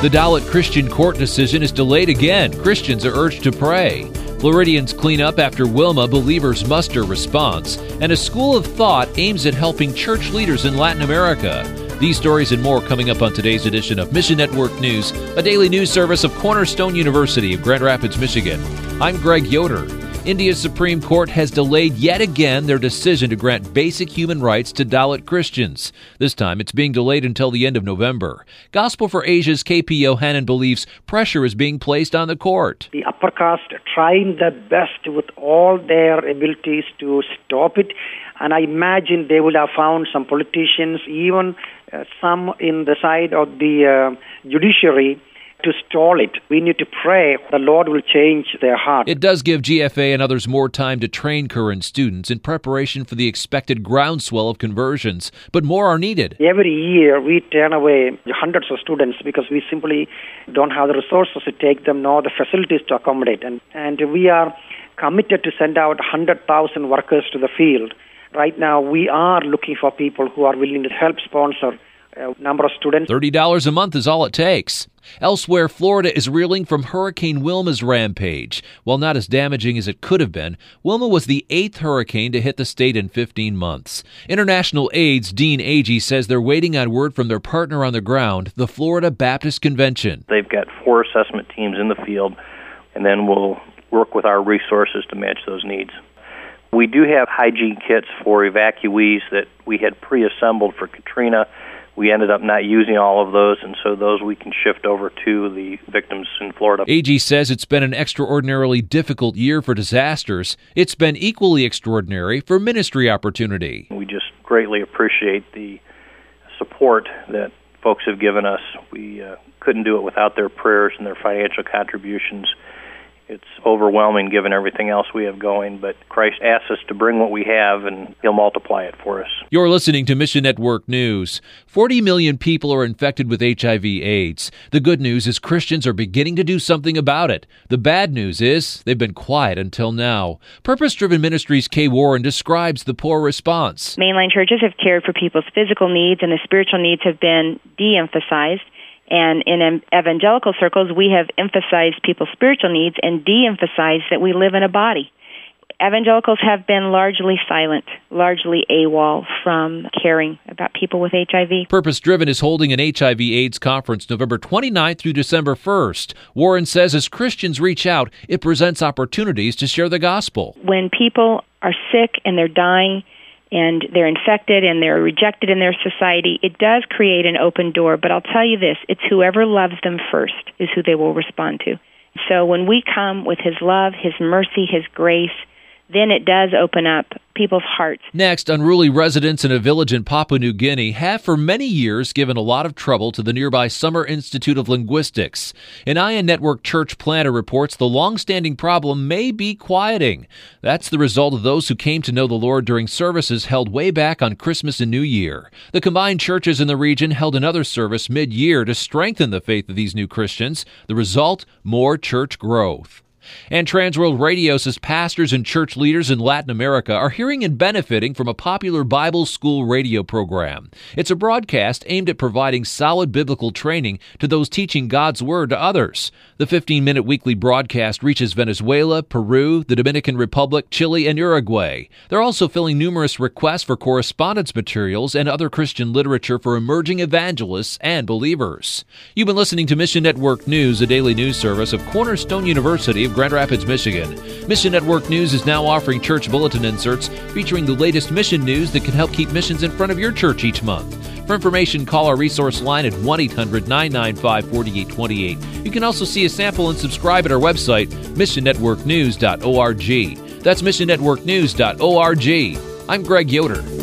The Dalit Christian court decision is delayed again. Christians are urged to pray. Floridians clean up after Wilma, believers muster response. And a school of thought aims at helping church leaders in Latin America. These stories and more coming up on today's edition of Mission Network News, a daily news service of Cornerstone University of Grand Rapids, Michigan. I'm Greg Yoder. India's Supreme Court has delayed yet again their decision to grant basic human rights to Dalit Christians. This time, it's being delayed until the end of November. Gospel for Asia's KP Yohanan believes pressure is being placed on the court. The upper caste trying their best with all their abilities to stop it, and I imagine they would have found some politicians, even some in the side of the judiciary, to stall it. We need to pray the Lord will change their heart. It does give GFA and others more time to train current students in preparation for the expected groundswell of conversions, but more are needed. Every year we turn away hundreds of students because we simply don't have the resources to take them nor the facilities to accommodate. And we are committed to send out 100,000 workers to the field. Right now we are looking for people who are willing to help sponsor a number of students. $30 a month is all it takes. Elsewhere, Florida is reeling from Hurricane Wilma's rampage. While not as damaging as it could have been, Wilma was the 8th hurricane to hit the state in 15 months. International Aid's Dean Agee says they're waiting on word from their partner on the ground, the Florida Baptist Convention. They've got 4 assessment teams in the field, and then we'll work with our resources to match those needs. We do have hygiene kits for evacuees that we had pre-assembled for Katrina. We ended up not using all of those, and so those we can shift over to the victims in Florida. Agee says it's been an extraordinarily difficult year for disasters. It's been equally extraordinary for ministry opportunity. We just greatly appreciate the support that folks have given us. We couldn't do it without their prayers and their financial contributions. It's overwhelming given everything else we have going, but Christ asks us to bring what we have, and He'll multiply it for us. You're listening to Mission Network News. 40 million people are infected with HIV/AIDS. The good news is Christians are beginning to do something about it. The bad news is they've been quiet until now. Purpose-Driven Ministries' Kay Warren describes the poor response. Mainline churches have cared for people's physical needs, and the spiritual needs have been de-emphasized. And in evangelical circles, we have emphasized people's spiritual needs and de-emphasized that we live in a body. Evangelicals have been largely silent, largely AWOL from caring about people with HIV. Purpose Driven is holding an HIV/AIDS conference November 29th through December 1st. Warren says as Christians reach out, it presents opportunities to share the gospel. When people are sick and they're dying, and they're infected and they're rejected in their society, it does create an open door. But I'll tell you this, it's whoever loves them first is who they will respond to. So when we come with His love, His mercy, His grace, then it does open up people's hearts. Next, unruly residents in a village in Papua New Guinea have for many years given a lot of trouble to the nearby Summer Institute of Linguistics. An Ion Network church planter reports the long-standing problem may be quieting. That's the result of those who came to know the Lord during services held way back on Christmas and New Year. The combined churches in the region held another service mid-year to strengthen the faith of these new Christians. The result, more church growth. And Transworld Radio says pastors and church leaders in Latin America are hearing and benefiting from a popular Bible school radio program. It's a broadcast aimed at providing solid biblical training to those teaching God's Word to others. The 15-minute weekly broadcast reaches Venezuela, Peru, the Dominican Republic, Chile, and Uruguay. They're also filling numerous requests for correspondence materials and other Christian literature for emerging evangelists and believers. You've been listening to Mission Network News, a daily news service of Cornerstone University of Grand Rapids, Michigan. Mission Network News is now offering church bulletin inserts featuring the latest mission news that can help keep missions in front of your church each month. For information, call our resource line at 1-800-995-4828. You can also see a sample and subscribe at our website, missionnetworknews.org. That's missionnetworknews.org. I'm Greg Yoder.